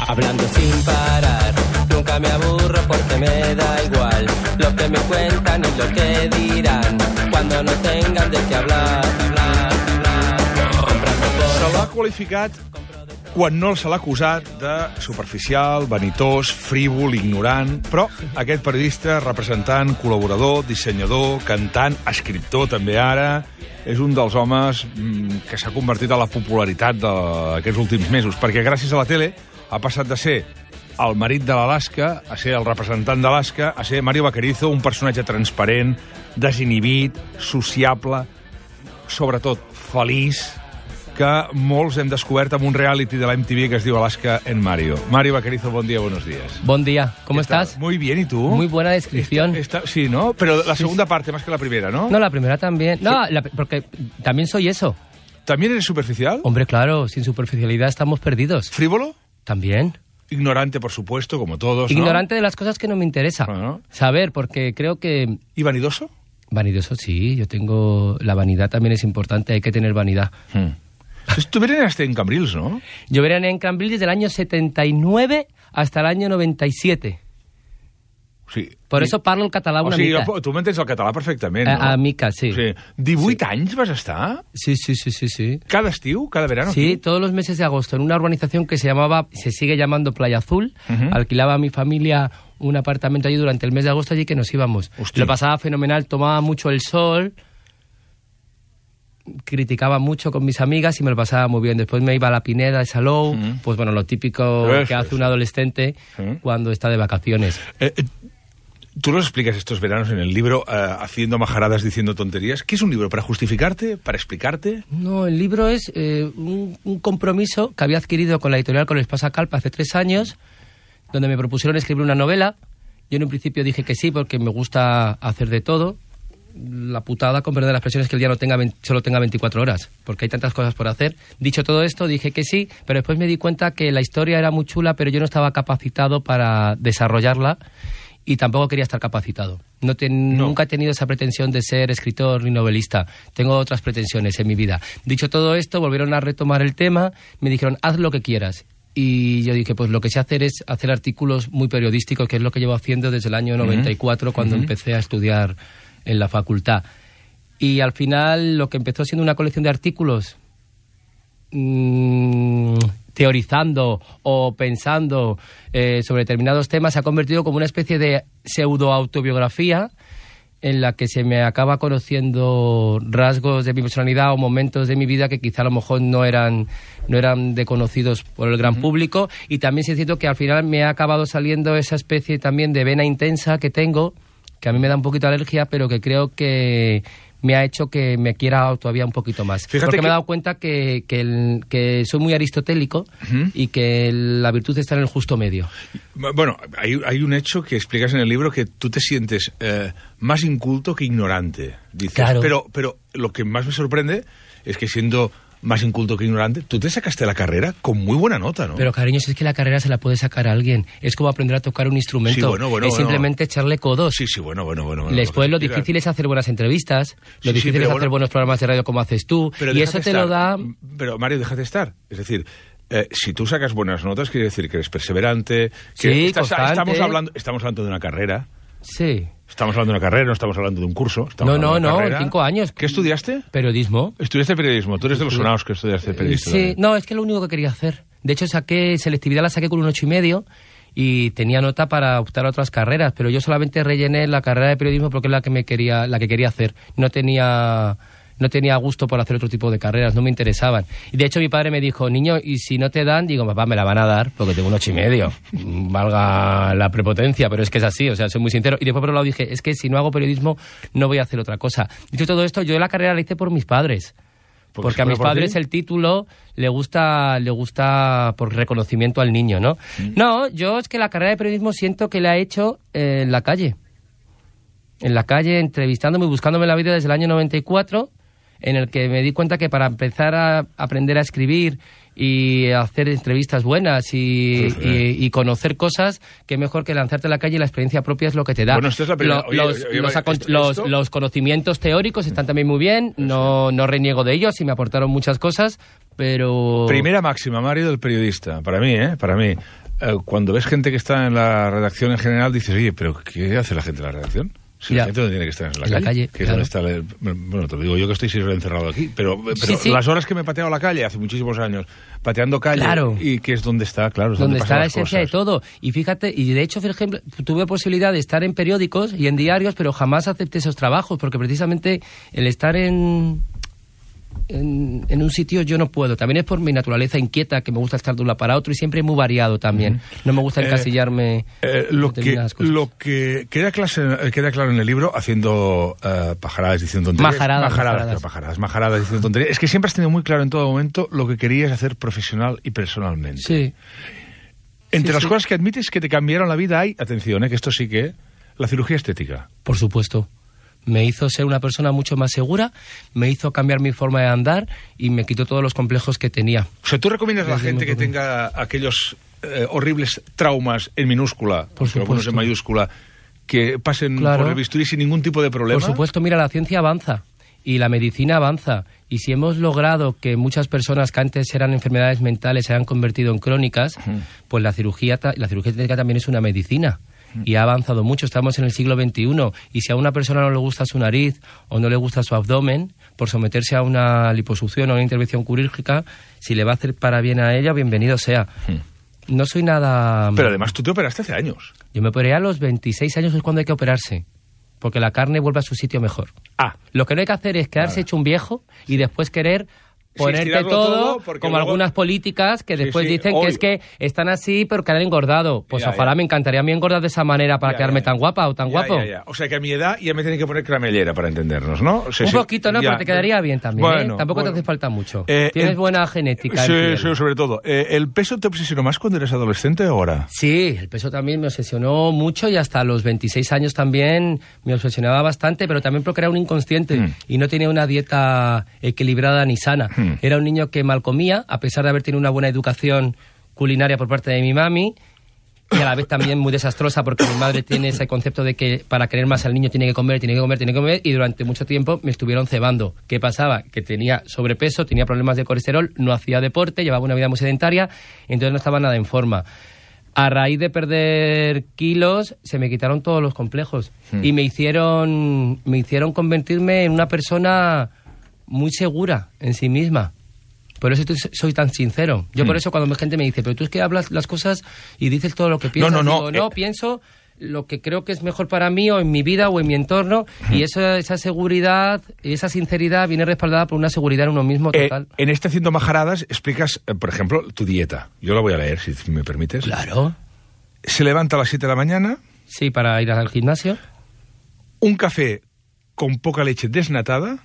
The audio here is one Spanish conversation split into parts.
hablando sin parar. Nunca me aburro porque me da igual lo que me cuentan y lo que dirán cuando no tengan de qué hablar. Se l'ha qualificat, quan no se l'ha acusat, de superficial, vanitós, frívol, ignorant, però aquest periodista, representant, col·laborador, dissenyador, cantant, escriptor també ara, és un dels homes que s'ha convertit a la popularitat d'aquests últims mesos, perquè gràcies a la tele ha passat de ser el marit de l'Alaska a ser el representant d'Alaska, a ser Mario Vaquerizo, un personatge transparent, desinhibit, sociable, sobretot feliç, que molts hem descobert amb un reality de la MTV que es diu Alaska en Mario. Mario Vaquerizo, bon dia, buenos días. Buen día, ¿cómo estás? Muy bien, ¿y tú? Muy buena descripción. Sí, ¿no? Pero la segunda parte más que la primera, ¿no? No, la primera también. No, porque también soy eso. ¿También eres superficial? Hombre, claro, sin superficialidad estamos perdidos. ¿Frívolo? También. Ignorante, por supuesto, como todos, ¿no? Ignorante de las cosas que no me interesa. Bueno. Saber, porque creo que... ¿Y vanidoso? Vanidoso, sí. Yo tengo... La vanidad también es importante, hay que tener vanidad. Tú veraneaste en Cambrils, ¿no? Yo veraneé en Cambrils desde el año 79 hasta el año 97. Sí. Per això parlo el català una mica. Tu m'entens el català perfectament, no? A mica, sí. 18 anys vas estar? Sí. ¿Cada estiu? ¿Cada verano? Sí, todos los meses de agosto, en una urbanización que se sigue llamando Playa Azul. Alquilaba a mi familia un apartamento allí durante el mes de agosto, allí que nos íbamos. Hostia. Lo pasaba fenomenal, tomaba mucho el sol, criticaba mucho con mis amigas y me lo pasaba muy bien. Después me iba a la Pineda de Salou, pues bueno, lo típico que hace un adolescente cuando está de vacaciones. Tú los explicas estos veranos en el libro, haciendo majaradas, diciendo tonterías. ¿Qué es un libro? ¿Para justificarte? ¿Para explicarte? No, el libro es un compromiso que había adquirido con la editorial Con el Pasacalpa hace 3 años, donde me propusieron escribir una novela. Yo en un principio dije que sí, porque me gusta hacer de todo. La putada, con perdón de la expresión, es que el día solo tenga 24 horas, porque hay tantas cosas por hacer. Dicho todo esto, dije que sí, pero después me di cuenta que la historia era muy chula, pero yo no estaba capacitado para desarrollarla. Y tampoco quería estar capacitado. Nunca he tenido esa pretensión de ser escritor ni novelista. Tengo otras pretensiones en mi vida. Dicho todo esto, volvieron a retomar el tema. Me dijeron, haz lo que quieras. Y yo dije, pues lo que sé hacer es hacer artículos muy periodísticos, que es lo que llevo haciendo desde el año 94, cuando empecé a estudiar en la facultad. Y al final, lo que empezó siendo una colección de artículos... teorizando o pensando sobre determinados temas, se ha convertido como una especie de pseudo-autobiografía en la que se me acaba conociendo rasgos de mi personalidad o momentos de mi vida que quizá a lo mejor no eran de conocidos por el gran público. Y también sí es cierto que al final me ha acabado saliendo esa especie también de vena intensa que tengo, que a mí me da un poquito de alergia, pero que creo que me ha hecho que me quiera todavía un poquito más. Fíjate porque que... me he dado cuenta que soy muy aristotélico y que la virtud está en el justo medio. Bueno, hay un hecho que explicas en el libro, que tú te sientes más inculto que ignorante, dices. Claro. Pero lo que más me sorprende es que siendo más inculto que ignorante, tú te sacaste la carrera con muy buena nota, ¿no? Pero, cariño, si es que la carrera se la puede sacar a alguien. Es como aprender a tocar un instrumento. Sí, es simplemente echarle codos. Sí, bueno. Después lo difícil es hacer buenas entrevistas, lo difícil es hacer buenos programas de radio como haces tú, y eso te lo da... Pero, Mario, déjate estar. Es decir, si tú sacas buenas notas, quiere decir que eres perseverante, sí, estamos hablando de una carrera. Sí. Estamos hablando de una carrera, no estamos hablando de un curso. No, 5 años. ¿Qué estudiaste? Periodismo. Estudiaste periodismo. Tú eres de los sonados que estudiaste periodismo. Sí, no, es que es lo único que quería hacer. De hecho, selectividad la saqué con un 8,5 y tenía nota para optar a otras carreras, pero yo solamente rellené la carrera de periodismo porque es la que quería hacer. No tenía gusto por hacer otro tipo de carreras, no me interesaban. Y de hecho mi padre me dijo, niño, y si no te dan, digo, papá, me la van a dar porque tengo un 8,5. Valga la prepotencia, pero es que es así, o sea, soy muy sincero. Y después por otro lado dije, es que si no hago periodismo no voy a hacer otra cosa. Dicho todo esto, yo la carrera la hice por mis padres. Porque a mis padres el título le gusta por reconocimiento al niño, ¿no? No, yo es que la carrera de periodismo siento que la he hecho en la calle. En la calle, entrevistándome y buscándome la vida desde el año 94... en el que me di cuenta que para empezar a aprender a escribir y hacer entrevistas buenas y conocer cosas, que mejor que lanzarte a la calle, la experiencia propia es lo que te da. Bueno, esta es la primera... Los conocimientos teóricos están también muy bien, no reniego de ellos y me aportaron muchas cosas, pero... Primera máxima, Mario, del periodista, para mí, para mí. Cuando ves gente que está en la redacción en general, dices, oye, ¿pero qué hace la gente en la redacción? Si la gente no tiene que estar en la calle. Que claro. es donde está bueno, te lo digo yo que estoy siempre encerrado aquí, pero sí. las horas que me he pateado la calle hace muchísimos años, pateando calle, y que es donde está, claro, es donde está la cosas. esencia de todo. Y fíjate, y de hecho, por ejemplo, tuve posibilidad de estar en periódicos y en diarios, pero jamás acepté esos trabajos, porque precisamente el estar en un sitio yo no puedo. También es por mi naturaleza inquieta, que me gusta estar de un lado para otro y siempre muy variado también. No me gusta encasillarme lo que queda claro en el libro, haciendo pajaradas, diciendo tonterías. Majaradas diciendo tonterías. Es que siempre has tenido muy claro en todo momento lo que querías hacer profesional y personalmente. Sí. Entre las cosas que admites que te cambiaron la vida hay, atención, que esto sí que, la cirugía estética. Por supuesto. Me hizo ser una persona mucho más segura, me hizo cambiar mi forma de andar y me quitó todos los complejos que tenía. O sea, ¿tú recomiendas a la gente que tenga aquellos horribles traumas en minúscula, algunos en mayúscula, que pasen por el bisturí sin ningún tipo de problema? Por supuesto, mira, la ciencia avanza y la medicina avanza. Y si hemos logrado que muchas personas que antes eran enfermedades mentales se hayan convertido en crónicas, pues la cirugía estética también es una medicina. Y ha avanzado mucho, estamos en el siglo XXI, y si a una persona no le gusta su nariz o no le gusta su abdomen, por someterse a una liposucción o una intervención quirúrgica, si le va a hacer para bien a ella, bienvenido sea. No soy nada... Pero además tú te operaste hace años. Yo me operé a los 26 años, es cuando hay que operarse, porque la carne vuelve a su sitio mejor. Lo que no hay que hacer es quedarse hecho un viejo y después querer ponerte todo como luego... algunas políticas que después dicen que es que están así pero que han engordado. Pues ojalá me encantaría a mí engordar de esa manera para quedarme tan guapa o tan guapo. O sea que a mi edad ya me tienen que poner cramellera para entendernos, ¿no? O sea, un poquito, ¿no? Pero te quedaría bien también, bueno, Tampoco te hace falta mucho. Tienes buena genética. Sí, sobre todo. ¿El peso te obsesionó más cuando eres adolescente o ahora? Sí, el peso también me obsesionó mucho y hasta los 26 años también me obsesionaba bastante, pero también porque era un inconsciente y no tenía una dieta equilibrada ni sana. Era un niño que mal comía, a pesar de haber tenido una buena educación culinaria por parte de mi mami, y a la vez también muy desastrosa porque mi madre tiene ese concepto de que para querer más al niño tiene que comer, y durante mucho tiempo me estuvieron cebando. ¿Qué pasaba? Que tenía sobrepeso, tenía problemas de colesterol, no hacía deporte, llevaba una vida muy sedentaria, entonces no estaba nada en forma. A raíz de perder kilos se me quitaron todos los complejos y me hicieron convertirme en una persona muy segura en sí misma. Por eso soy tan sincero. Yo por eso cuando la gente me dice, pero tú es que hablas las cosas y dices todo lo que piensas. No, pienso lo que creo que es mejor para mí o en mi vida o en mi entorno, y esa seguridad y esa sinceridad viene respaldada por una seguridad en uno mismo total. En este Haciendo Majaradas explicas, por ejemplo, tu dieta. Yo la voy a leer, si me permites. Claro. Se levanta a las 7 de la mañana. Sí, para ir al gimnasio. Un café con poca leche desnatada.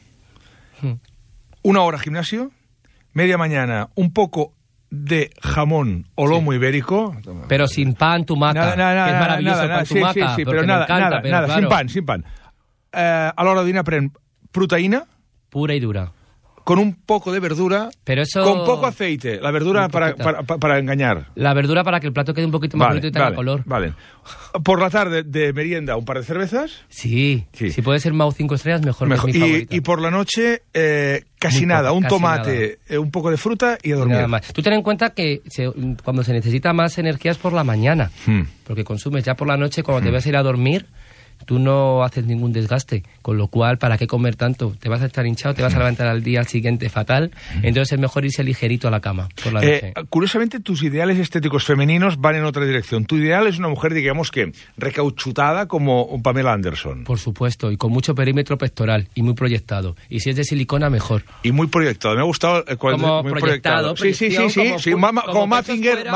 1 hora gimnasio. Media mañana, un poco de jamón o lomo ibérico. Pero sin pan, tumaca, que es maravilloso el pan tumaca, pero nada, sin pan. A l'hora de dinar pren proteïna. Pura y dura. Con un poco de verdura, pero eso... con poco aceite. La verdura para engañar. La verdura para que el plato quede un poquito más bonito y tenga color. Vale. Por la tarde, de merienda, un par de cervezas. Sí. Si puede ser Mau 5 estrellas, mejor. Que es mi favorita. Y por la noche, casi nada. Un tomate, un poco de fruta y a dormir. Nada más. Tú ten en cuenta que cuando se necesita más energía es por la mañana. Porque consumes ya por la noche, cuando te vas a ir a dormir, tú no haces ningún desgaste, con lo cual, ¿para qué comer tanto? Te vas a estar hinchado, te vas a levantar al día siguiente fatal, entonces es mejor irse ligerito a la cama por la noche. Curiosamente, tus ideales estéticos femeninos van en otra dirección. Tu ideal es una mujer, digamos que, recauchutada como Pamela Anderson. Por supuesto, y con mucho perímetro pectoral, y muy proyectado. Y si es de silicona, mejor. Y muy proyectado, me ha gustado. Como muy proyectado. Sí, como Mazinger,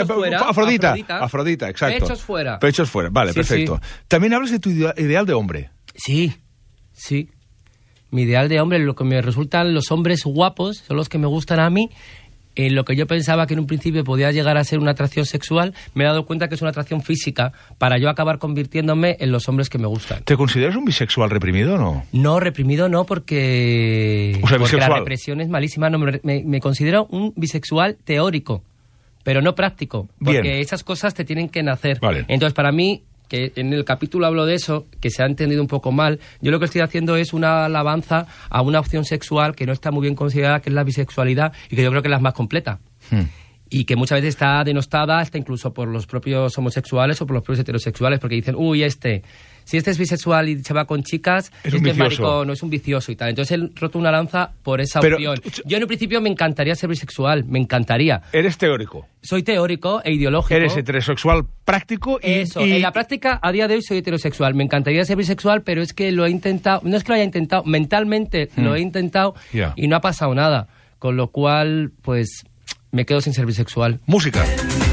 Afrodita, exacto. Pechos fuera, vale, perfecto. También hablas de tu ideal de hombre. Sí. Mi ideal de hombre, lo que me resultan los hombres guapos, son los que me gustan a mí, en lo que yo pensaba que en un principio podía llegar a ser una atracción sexual, me he dado cuenta que es una atracción física para yo acabar convirtiéndome en los hombres que me gustan. ¿Te consideras un bisexual reprimido o no? No, reprimido no, porque, o sea, porque bisexual. La represión es malísima. No, me considero un bisexual teórico, pero no práctico, porque Bien. esas cosas te tienen que nacer. Vale. Entonces, para mí, que en el capítulo hablo de eso, que se ha entendido un poco mal, yo lo que estoy haciendo es una alabanza a una opción sexual que no está muy bien considerada, que es la bisexualidad, y que yo creo que es la más completa. Y que muchas veces está denostada hasta incluso por los propios homosexuales o por los propios heterosexuales, porque dicen, uy, si este es bisexual y se va con chicas, es un vicioso. maricón, No es un vicioso y tal. Entonces él roto una lanza por esa Pero, opción. Yo en un principio me encantaría ser bisexual, me encantaría. Eres teórico. Soy teórico e ideológico. Eres heterosexual práctico y... Eso, en la práctica, a día de hoy soy heterosexual. Me encantaría ser bisexual, pero es que lo he intentado, no es que lo haya intentado, mentalmente lo he intentado y no ha pasado nada. Con lo cual, pues, me quedo sin ser bisexual. Música.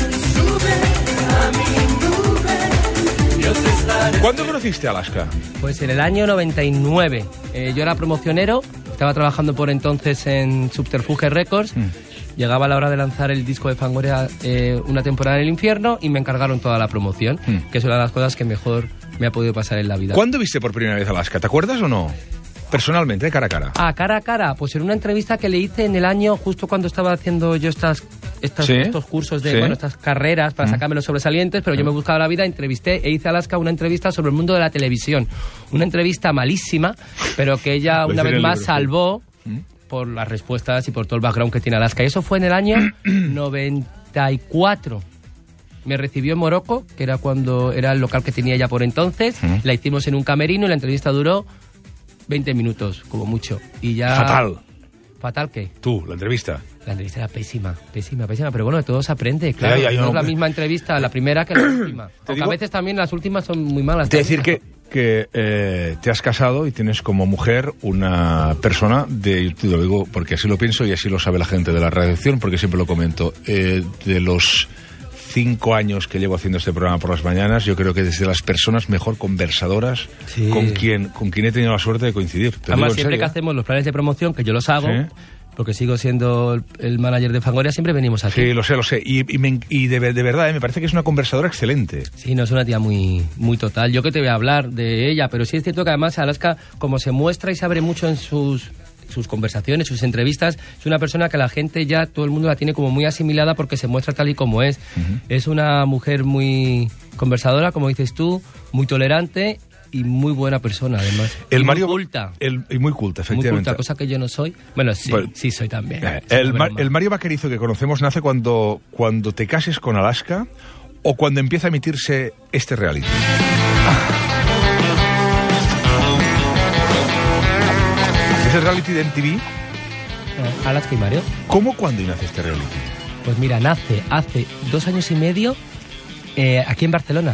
¿Cuándo conociste a Alaska? Pues en el año 99. Yo era promocionero, estaba trabajando por entonces en Subterfuge Records. Llegaba la hora de lanzar el disco de Fangoria, Una temporada en el infierno, y me encargaron toda la promoción, que es una de las cosas que mejor me ha podido pasar en la vida. ¿Cuándo viste por primera vez a Alaska? ¿Te acuerdas o no? Personalmente, cara a cara. Ah, cara a cara. Pues en una entrevista que le hice en el año, justo cuando estaba haciendo yo estos cursos de, estas carreras para sacarme los sobresalientes, pero yo me buscaba la vida, entrevisté e hice a Alaska una entrevista sobre el mundo de la televisión. Una entrevista malísima, pero que ella una vez más salvó por las respuestas y por todo el background que tiene Alaska. Y eso fue en el año 94. Me recibió en Morocco, que era cuando era el local que tenía ella por entonces. La hicimos en un camerino y la entrevista duró 20 minutos, como mucho. Y ya... Fatal. ¿Fatal qué? Tú, la entrevista. La entrevista era pésima. Pero bueno, de todo se aprende, claro. Ya, no es la misma entrevista la primera que la última. Aunque a veces también las últimas son muy malas. Te decir que te has casado y tienes como mujer una persona de, te lo digo porque así lo pienso y así lo sabe la gente de la redacción, porque siempre lo comento, de los 5 años que llevo haciendo este programa por las mañanas, yo creo que es de las personas mejor conversadoras con quien he tenido la suerte de coincidir. Además, siempre que hacemos los planes de promoción, que yo los hago, porque sigo siendo el manager de Fangoria, siempre venimos aquí. Sí, lo sé. Y de verdad, me parece que es una conversadora excelente. Sí, no, es una tía muy, muy total. Yo que te voy a hablar de ella, pero sí es cierto que además Alaska, como se muestra y se abre mucho en sus conversaciones, sus entrevistas, es una persona que la gente ya, todo el mundo la tiene como muy asimilada porque se muestra tal y como es. Es una mujer muy conversadora, como dices tú, muy tolerante y muy buena persona, además. Muy culta. Y muy culta, efectivamente. Muy culta, cosa que yo no soy. Bueno, sí soy también. El Mario Vaquerizo que conocemos nace cuando te cases con Alaska o cuando empieza a emitirse este reality. ¿Es el reality de MTV? Alaska y Mario. ¿Cómo, cuándo nace este reality? Pues mira, nace hace 2 años y medio aquí en Barcelona.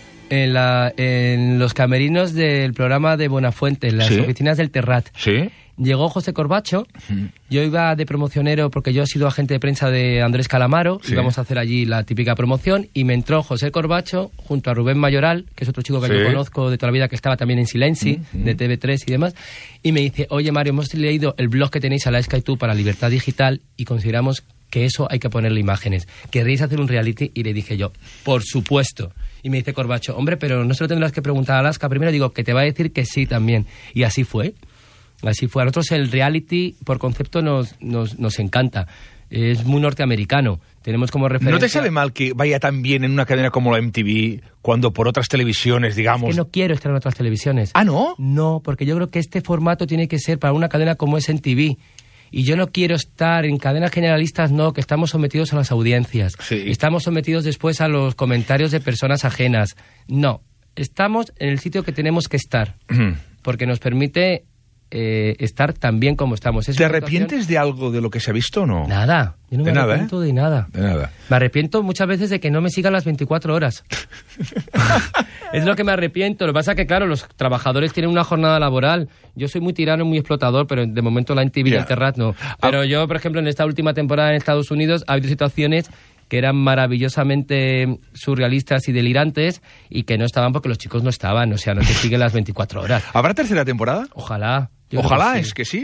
En los camerinos del programa de Buenafuente, en las oficinas del Terrat. Sí. Llegó José Corbacho, yo iba de promocionero porque yo he sido agente de prensa de Andrés Calamaro, íbamos a hacer allí la típica promoción, y me entró José Corbacho junto a Rubén Mayoral, que es otro chico que yo conozco de toda la vida, que estaba también en Silenci, de TV3 y demás, y me dice, oye Mario, hemos leído el blog que tenéis Alaska y tú para Libertad Digital y consideramos que eso hay que ponerle imágenes. ¿Querréis hacer un reality? Y le dije yo, por supuesto. Y me dice Corbacho, hombre, pero no se lo tendrás que preguntar a Alaska primero. Digo, que te va a decir que sí también. Y así fue. Así fue. A nosotros el reality, por concepto, nos encanta. Es muy norteamericano. Tenemos como referencia... ¿No te sabe mal que vaya tan bien en una cadena como la MTV cuando por otras televisiones, digamos... Es que no quiero estar en otras televisiones. ¿Ah, no? No, porque yo creo que este formato tiene que ser para una cadena como es MTV. Y yo no quiero estar en cadenas generalistas, no, que estamos sometidos a las audiencias. Sí. Estamos sometidos después a los comentarios de personas ajenas. No, estamos en el sitio que tenemos que estar, porque nos permite estar tan bien como estamos. ¿Te arrepientes de algo de lo que se ha visto o no? Nada, yo no me arrepiento de nada. De nada. Me arrepiento muchas veces de que no me sigan las 24 horas. Es lo que me arrepiento. Lo que pasa es que, claro, los trabajadores tienen una jornada laboral. Yo soy muy tirano y muy explotador, pero de momento la NTV y el Terrat no. Pero yo, por ejemplo, en esta última temporada en Estados Unidos ha habido situaciones que eran maravillosamente surrealistas y delirantes y que no estaban porque los chicos no estaban. O sea, no te siguen las 24 horas. ¿Habrá tercera temporada? Ojalá. Ojalá, es que sí.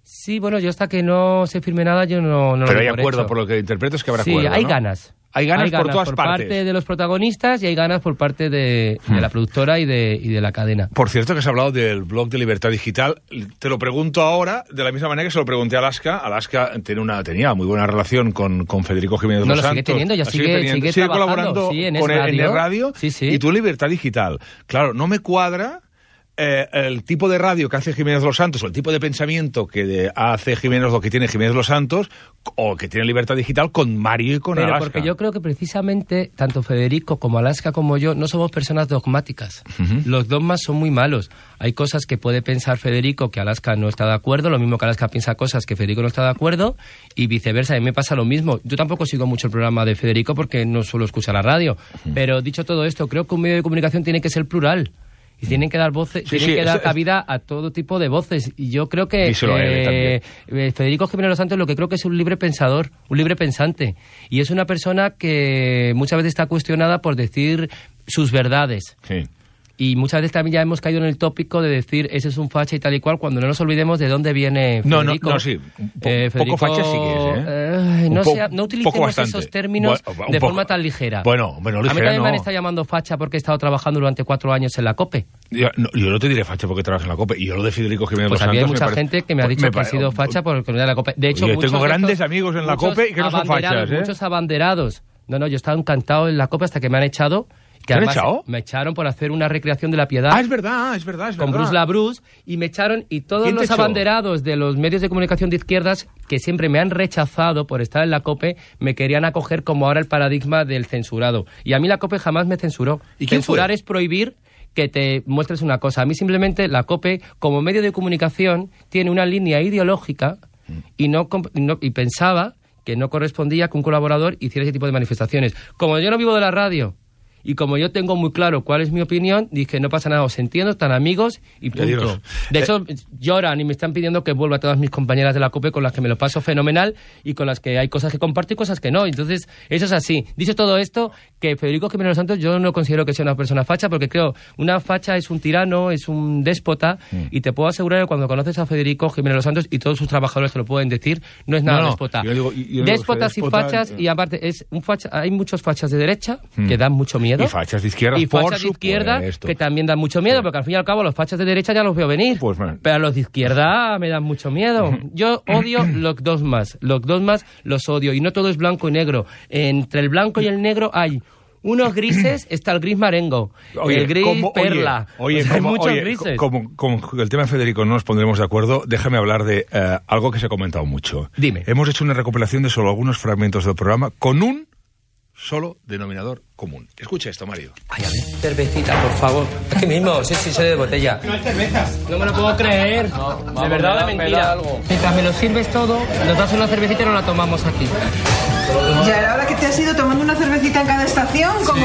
Sí, bueno, yo hasta que no se firme nada, yo no Pero lo hay doy por acuerdo, hecho. por lo que interpreto es que habrá Sí, acuerdo, hay ¿no? ganas. Hay ganas por todas por partes. parte de los protagonistas y hay ganas por parte de la productora y de la cadena. Por cierto, que has hablado del blog de Libertad Digital. Te lo pregunto ahora, de la misma manera que se lo pregunté a Alaska. Alaska tenía muy buena relación con Federico Jiménez No, Los lo sigue Santos. teniendo, ya sigue sigue trabajando, colaborando sí, en con Es Radio. en radio. Sí, sí. Y tú en Libertad Digital. Claro, no me cuadra el tipo de radio que hace Jiménez Los Santos o el tipo de pensamiento que hace Jiménez, lo que tiene Jiménez Los Santos o que tiene Libertad Digital con Mario y con Pero Alaska. porque yo creo que precisamente tanto Federico como Alaska como yo no somos personas dogmáticas. Los dogmas son muy malos. Hay cosas que puede pensar Federico que Alaska no está de acuerdo, lo mismo que Alaska piensa cosas que Federico no está de acuerdo y viceversa. A mí me pasa lo mismo. Yo tampoco sigo mucho el programa de Federico porque no suelo escuchar la radio. Pero dicho todo esto, creo que un medio de comunicación tiene que ser plural. Y tienen que dar voces, tienen que dar cabida a todo tipo de voces. Y yo creo que Federico Jiménez Los Santos lo que creo que es un libre pensador, un libre pensante. Y es una persona que muchas veces está cuestionada por decir sus verdades. Sí. Y muchas veces también ya hemos caído en el tópico de decir ese es un facha y tal y cual, cuando no nos olvidemos de dónde viene Federico. No, sí. Poco facha sí que es, no utilicemos esos términos de forma tan ligera. Bueno, ligera a mí también no. me han estado llamando facha porque he estado trabajando durante 4 años en la COPE. Yo no te diré facha porque trabajas en la COPE. Y yo lo de Federico Jiménez Pues Los Santos... había mucha gente que me ha dicho que ha sido facha por el de la COPE. De hecho, yo tengo grandes amigos en la COPE y que no son fachas, ¿eh? Muchos abanderados. No, yo estaba encantado en la COPE hasta que me han echado... Que además me echaron por hacer una recreación de La Piedad. Es verdad. Con Bruce LaBruce, y me echaron, y todos los abanderados de los medios de comunicación de izquierdas, que siempre me han rechazado por estar en la COPE, me querían acoger como ahora el paradigma del censurado. Y a mí la COPE jamás me censuró. ¿Y quién Censurar fue? Es prohibir que te muestres una cosa. A mí simplemente la COPE, como medio de comunicación, tiene una línea ideológica y pensaba que no correspondía que un colaborador hiciera ese tipo de manifestaciones. Como yo no vivo de la radio, y como yo tengo muy claro cuál es mi opinión, dije, no pasa nada, os entiendo, están amigos y punto. De hecho, lloran y me están pidiendo que vuelva a todas mis compañeras de la COPE con las que me lo paso fenomenal y con las que hay cosas que comparto y cosas que no. Entonces, eso es así. Dicho todo esto, que Federico Jiménez Los Santos yo no considero que sea una persona facha, porque creo, una facha es un tirano, es un déspota, y te puedo asegurar que cuando conoces a Federico Jiménez Los Santos, y todos sus trabajadores te lo pueden decir, no es nada déspota. Déspotas y fachas, y aparte, hay muchos fachas de derecha que dan mucho miedo. Y fachas de izquierda, y fachas de izquierda que también dan mucho miedo, porque al fin y al cabo los fachas de derecha ya los veo venir, pero a los de izquierda me dan mucho miedo. Yo odio los dogmas los odio, y no todo es blanco y negro. Entre el blanco y el negro hay unos grises, está el gris marengo, el gris perla. Hay muchos grises. Como el tema de Federico no nos pondremos de acuerdo, déjame hablar de algo que se ha comentado mucho. Dime. Hemos hecho una recopilación de solo algunos fragmentos del programa con un solo denominador común. Escucha esto, Mario. Ay, a ver. Cervecita, por favor. Aquí mismo, sí, soy de botella. No hay cervezas. No me lo puedo creer. De verdad o de mentira. Mientras me lo sirves todo, nos das una cervecita y nos la tomamos aquí. Ya ahora que te has ido tomando una cervecita en cada estación, como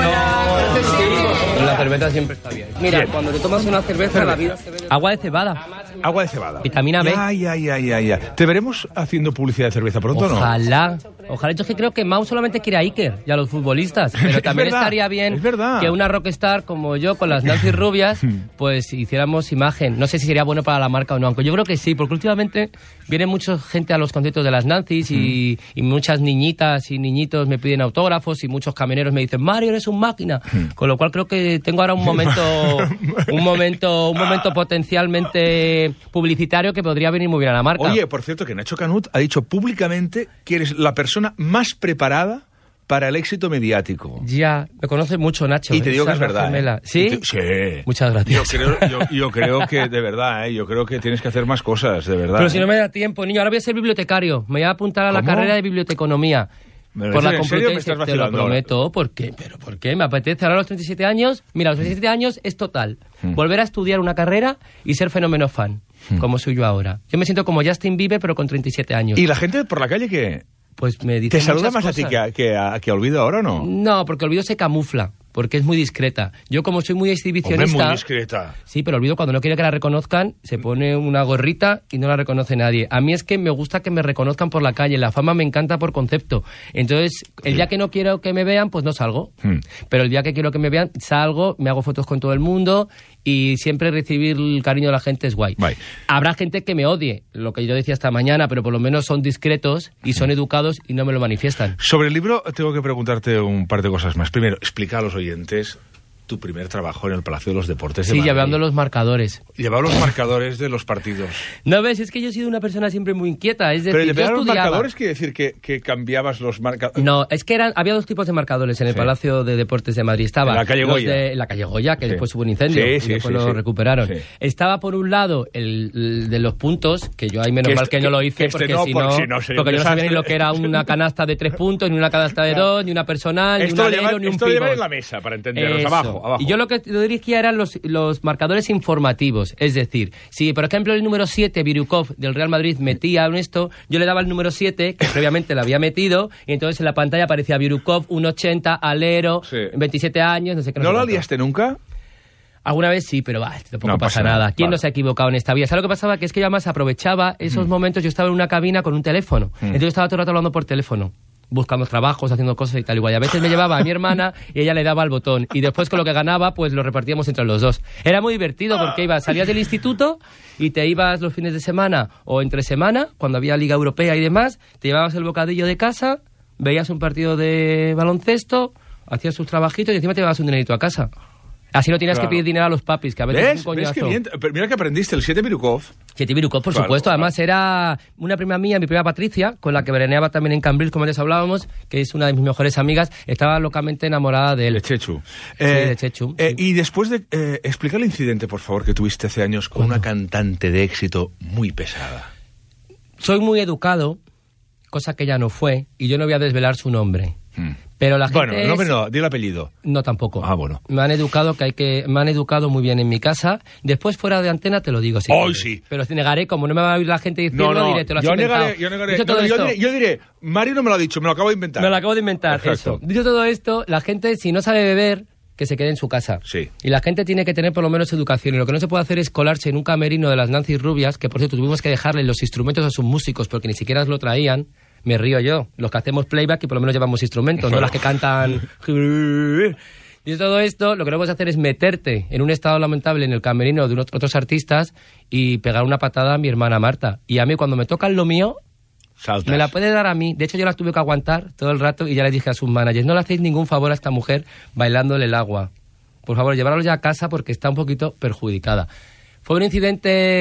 La cerveza siempre está bien. Mira, cuando te tomas una cerveza, la vida se ve... Agua de cebada. Agua de cebada. Vitamina B. Ya. ¿Te veremos haciendo publicidad de cerveza pronto o no? Ojalá. Yo es que creo que Mau solamente quiere a Iker y a los futbolistas, pero también estaría bien que una rockstar como yo, con las Nancy rubias, pues hiciéramos imagen. No sé si sería bueno para la marca o no, aunque yo creo que sí, porque últimamente viene mucha gente a los conciertos de las Nancy's y muchas niñitas y niñitos me piden autógrafos y muchos camioneros me dicen, Mario, eres un máquina. Con lo cual creo que tengo ahora un momento potencialmente publicitario que podría venir muy bien a la marca. Oye, por cierto, que Nacho Canut ha dicho públicamente que eres la persona más preparada para el éxito mediático. Ya, me conoce mucho Nacho. Y te digo que es verdad. ¿Sí? Sí. Muchas gracias. Yo creo que, de verdad, yo creo que tienes que hacer más cosas, de verdad. Pero si no me da tiempo, niño, ahora voy a ser bibliotecario. Me voy a apuntar a la carrera de biblioteconomía. Por la Complutense, te lo prometo. ¿Por qué? ¿Pero por qué? Me apetece. Ahora a los 37 años... Mira, a los 37 años es total. Volver a estudiar una carrera y ser fenómeno fan, como soy yo ahora. Yo me siento como Justin Bieber, pero con 37 años. ¿Y la gente por la calle qué? Pues me dice ¿Te saluda más cosas. A ti que a Olvido ahora o no? No, porque Olvido se camufla. porque es muy discreta. Yo, como soy muy exhibicionista... Hombre, muy discreta. Sí, pero olvido cuando no quiere que la reconozcan, se pone una gorrita y no la reconoce nadie. A mí es que me gusta que me reconozcan por la calle, la fama me encanta por concepto. Entonces, el día que no quiero que me vean, pues no salgo. Pero el día que quiero que me vean, salgo, me hago fotos con todo el mundo y siempre recibir el cariño de la gente es guay. Habrá gente que me odie, lo que yo decía esta mañana, pero por lo menos son discretos y son educados y no me lo manifiestan. Sobre el libro tengo que preguntarte un par de cosas más. Primero, explica a los oyentes tu primer trabajo en el Palacio de los Deportes de Madrid. Sí, llevando los marcadores. Llevaba los marcadores de los partidos. No, ves, es que yo he sido una persona siempre muy inquieta. Es decir, pero llevar los marcadores quiere decir que cambiabas los marcadores. No, es que había dos tipos de marcadores en el Palacio de Deportes de Madrid. Estaba en la calle Goya. En la calle Goya, que después hubo un incendio y después lo recuperaron. Estaba por un lado el de los puntos, que yo ahí menos mal que no lo hice, porque yo no sabía ni lo que era una canasta de 3 puntos, ni una canasta de 2, ni una personal, ni un alero, ni un pivot. Esto lleva en la mesa, para entenderlos, abajo. Y yo lo que dirigía eran los marcadores informativos. Es decir, si por ejemplo el número 7, Virukov, del Real Madrid, metía esto, yo le daba el número 7, que previamente lo había metido, y entonces en la pantalla aparecía Virukov, 1,80, alero, 27 años, no sé qué. ¿No lo liaste nunca? Alguna vez sí, pero tampoco pasa nada. ¿Quién no se ha equivocado en esta vida? ¿Sabes lo que pasaba? Que es que yo además aprovechaba esos momentos, yo estaba en una cabina con un teléfono, entonces estaba todo el rato hablando por teléfono, buscando trabajos, haciendo cosas y tal igual. Y a veces me llevaba a mi hermana y ella le daba al botón. Y después con lo que ganaba, pues lo repartíamos entre los dos. Era muy divertido porque salías del instituto y te ibas los fines de semana o entre semana, cuando había Liga Europea y demás, te llevabas el bocadillo de casa, veías un partido de baloncesto, hacías tus trabajitos y encima te llevabas un dinerito a casa. Así no tienes que pedir dinero a los papis, que a veces es un coñazo. ¿Ves? Qué bien. Mira que aprendiste el 7 Virukov. 7 Virukov, por supuesto. Además, era una prima mía, mi prima Patricia, con la que veraneaba también en Cambrils, como antes hablábamos, que es una de mis mejores amigas. Estaba locamente enamorada de él. De Chechu. Sí, de Chechu. Y después de... explica el incidente, por favor, que tuviste hace años con una cantante de éxito muy pesada. Soy muy educado, cosa que ella no fue, y yo no voy a desvelar su nombre. Pero la gente bueno, el nombre no, di el apellido. No, tampoco. Ah, bueno. Me han educado muy bien en mi casa. Después, fuera de antena, te lo digo. Hoy sí. Pero negaré, como no me va a oír la gente diciendo, diré, te lo has inventado. Yo negaré. Yo diré, Mario no me lo ha dicho, me lo acabo de inventar. Me lo acabo de inventar, Perfecto. eso. Dicho todo esto, la gente, si no sabe beber, que se quede en su casa. Sí. Y la gente tiene que tener por lo menos educación. Y lo que no se puede hacer es colarse en un camerino de las Nancy Rubias, que por cierto tuvimos que dejarle los instrumentos a sus músicos porque ni siquiera lo traían. Me río yo. Los que hacemos playback y por lo menos llevamos instrumentos, no las que cantan... Y todo esto, lo que no puedes hacer es meterte en un estado lamentable en el camerino de otros artistas y pegar una patada a mi hermana Marta. Y a mí, cuando me tocan lo mío, saltas. Me la puede dar a mí. De hecho, yo la tuve que aguantar todo el rato y ya les dije a sus managers, no le hacéis ningún favor a esta mujer bailándole el agua. Por favor, llevarla ya a casa porque está un poquito perjudicada. Fue un incidente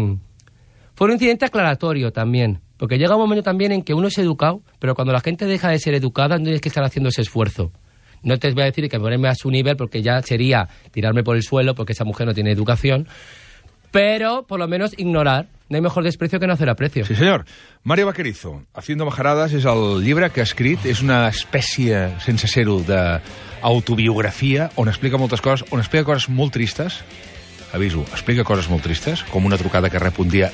aclaratorio también. Porque llega un momento también en que uno es educado, pero cuando la gente deja de ser educada, no tienes que estar haciendo ese esfuerzo. No te voy a decir que ponerme a su nivel, porque ya sería tirarme por el suelo, porque esa mujer no tiene educación, pero por lo menos ignorar. No hay mejor desprecio que no hacer aprecio. Sí, senyor. Mario Vaquerizo, Haciendo Majaradas, és el llibre que ha escrit, és una espècie, sense ser-ho, d'autobiografia, on explica moltes coses, on explica coses molt tristes, aviso, explica coses molt tristes, com una trucada que rep un dia...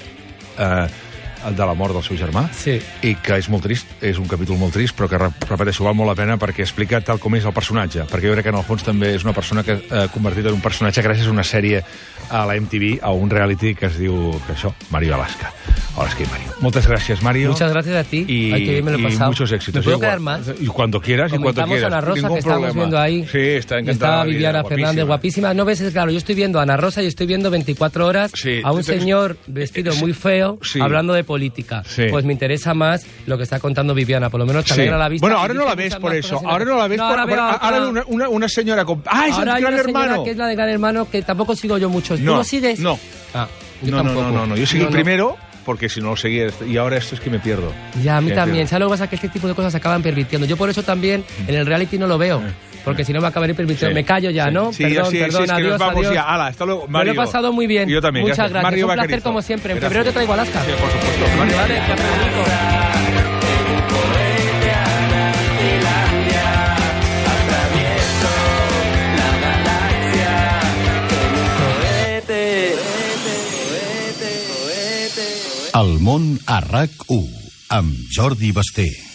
de la mort del seu germà, i que és molt trist, és un capítol molt trist, però que, repeteixo, val molt la pena perquè explica tal com és el personatge, perquè jo crec que en el fons també és una persona que ha convertit en un personatge gràcies a una sèrie a la MTV, a un reality que es diu, que això, Mario Alaska. Ahora es que Mario. Muchas gracias, Mario. Muchas gracias a ti. Ay, que bien me lo he pasado. Y muchos éxitos. ¿Me puedo quedar más? Y cuando quieras, y cuando quieras. A Ana Rosa, que estamos viendo ahí. Sí, está encantada. Está Viviana Fernández, guapísima. No ves, claro, yo estoy viendo a Ana Rosa y estoy viendo 24 horas a un señor vestido muy feo hablando de política. Pues me interesa más lo que está contando Viviana, por lo menos también a la vista. Bueno, ahora no la ves por eso. Ahora no la ves por eso. Ahora veo una señora con... ¡Ah, es el Gran Hermano! Que es la de Gran Hermano, que tampoco sigo yo mucho. ¿Tú lo sigues? No. Ah, yo tampoco. No. Yo sigo el primero... porque si no lo seguía, y ahora esto es que me pierdo. Ya, a mí también. ¿Sabes lo que pasa? Que este tipo de cosas se acaban permitiendo. Yo por eso también en el reality no lo veo, porque si no me acabaré permitiendo. Me callo ya, ¿no? Sí, perdón, es que adiós, nos vamos adiós. Ya. Hala, hasta luego. Mario. Me lo he pasado muy bien. Y yo también. Muchas gracias. Mario un placer Vaquerizo. como siempre. En febrero te traigo Alaska. Sí, por supuesto. Vale, te pregunto. El món a RAC1 amb Jordi Basté.